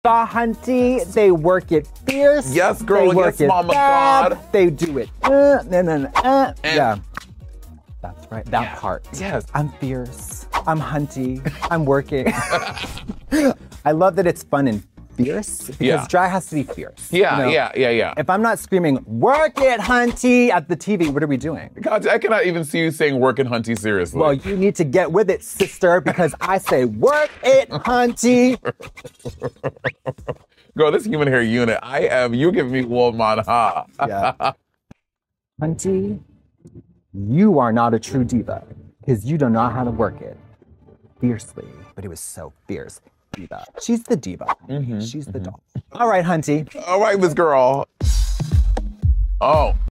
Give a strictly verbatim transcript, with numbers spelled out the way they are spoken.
diva, hunty. They work it fierce. Yes, girl. They work Yes, it mama fab. God. They do it. Uh, and then, uh, And- yeah. That's right. That Yeah. part. Yes. I'm fierce. I'm hunty. I'm working. I love that it's fun and fierce because Yeah. drag has to be fierce. Yeah, you know? yeah, yeah, yeah. If I'm not screaming, work it, hunty, at the T V, what are we doing? God, I cannot even see you saying work and hunty seriously. Well, you need to get with it, sister, because I say, work it, hunty. Girl, this human hair unit, I am, you're giving me woman, ha. Yeah. Hunty, you are not a true diva because you don't know how to work it fiercely. But it was so fierce. Diva. She's the diva. Mm-hmm, She's the mm-hmm. doll. All right, hunty. All right, Miss Girl. Oh.